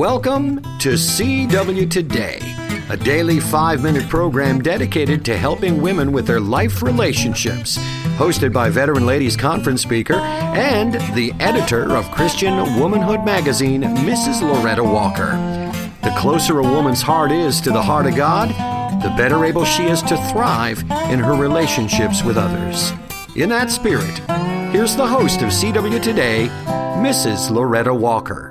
Welcome to CW Today, a daily 5-minute program dedicated to helping women with their life relationships. Hosted by Veteran Ladies Conference speaker and the editor of Christian Womanhood magazine, Mrs. Loretta Walker. The closer a woman's heart is to the heart of God, the better able she is to thrive in her relationships with others. In that spirit, here's the host of CW Today, Mrs. Loretta Walker.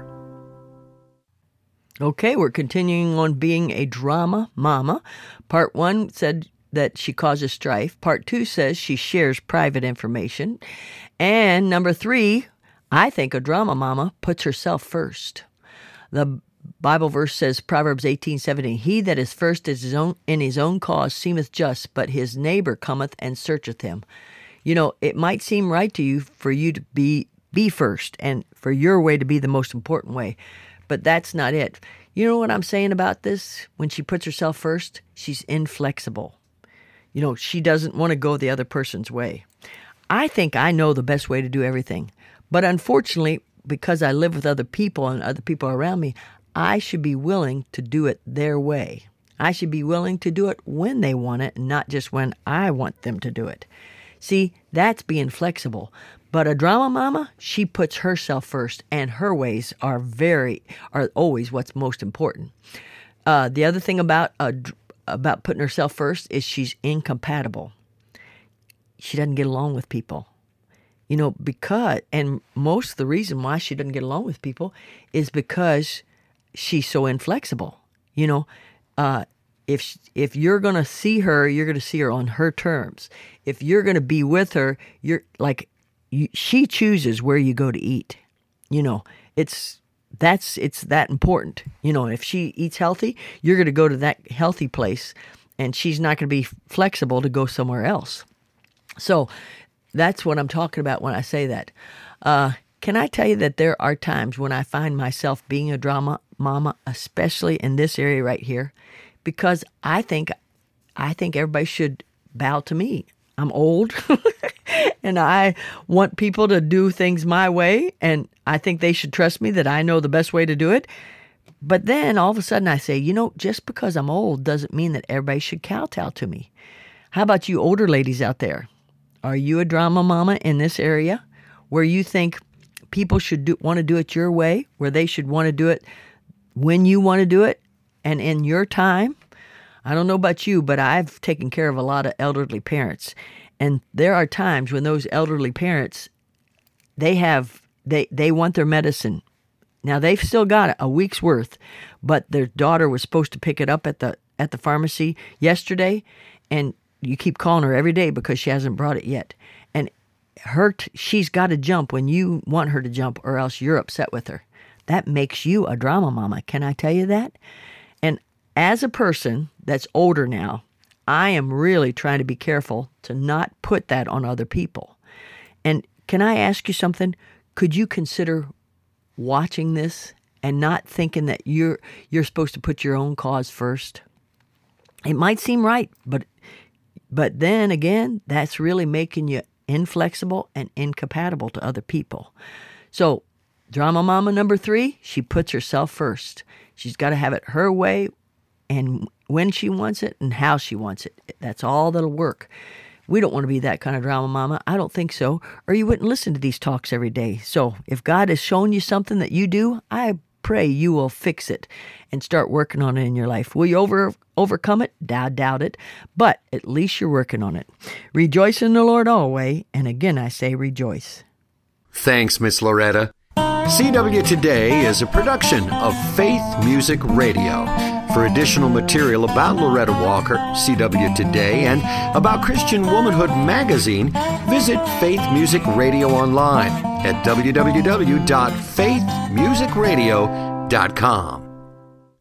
Okay, we're continuing on being a drama mama. Part 1 said that she causes strife. Part 2 says she shares private information. And number 3, I think a drama mama puts herself first. The Bible verse says, Proverbs 18:17, "He that is first in his own cause seemeth just, but his neighbor cometh and searcheth him." You know, it might seem right to you for you to be first and for your way to be the most important way, but that's not it. You know what I'm saying about this? When she puts herself first, she's inflexible. You know, she doesn't want to go the other person's way. I think I know the best way to do everything, but unfortunately, because I live with other people and other people around me, I should be willing to do it their way. I should be willing to do it when they want it, not just when I want them to do it. See, that's being flexible. But a drama mama, she puts herself first, and her ways are always what's most important. The other thing about putting herself first is she's incompatible. She doesn't get along with people. You know, and most of the reason why she doesn't get along with people is because she's so inflexible. You know, if you're going to see her, you're going to see her on her terms. If you're going to be with her, she chooses where you go to eat. You know, it's that important. You know, if she eats healthy, you're going to go to that healthy place, and she's not going to be flexible to go somewhere else. So that's what I'm talking about when I say that. Can I tell you that there are times when I find myself being a drama mama, especially in this area right here, because I think everybody should bow to me. I'm old, and I want people to do things my way, and I think they should trust me that I know the best way to do it. But then all of a sudden I say, you know, just because I'm old doesn't mean that everybody should kowtow to me. How about you older ladies out there? Are you a drama mama in this area where you think people should want to do it your way, where they should want to do it when you want to do it and in your time? I don't know about you, but I've taken care of a lot of elderly parents. And there are times when those elderly parents, they want their medicine. Now, they've still got a week's worth, but their daughter was supposed to pick it up at the pharmacy yesterday, and you keep calling her every day because she hasn't brought it yet. And she's got to jump when you want her to jump, or else you're upset with her. That makes you a drama mama. Can I tell you that? And as a person that's older now, I am really trying to be careful to not put that on other people. And can I ask you something? Could you consider watching this and not thinking that you're supposed to put your own cause first? It might seem right, but then again, that's really making you inflexible and incompatible to other people. So, drama mama number 3, she puts herself first. She's got to have it her way, and when she wants it and how she wants it. That's all that'll work. We don't want to be that kind of drama mama. I don't think so, or you wouldn't listen to these talks every day. So if God has shown you something that you do, I pray you will fix it and start working on it in your life. Will you overcome it? Doubt it, but at least you're working on it. Rejoice in the Lord always, and again I say rejoice. Thanks, Miss Loretta. CW Today is a production of Faith Music Radio. For additional material about Loretta Walker, CW Today, and about Christian Womanhood magazine, visit Faith Music Radio online at www.faithmusicradio.com.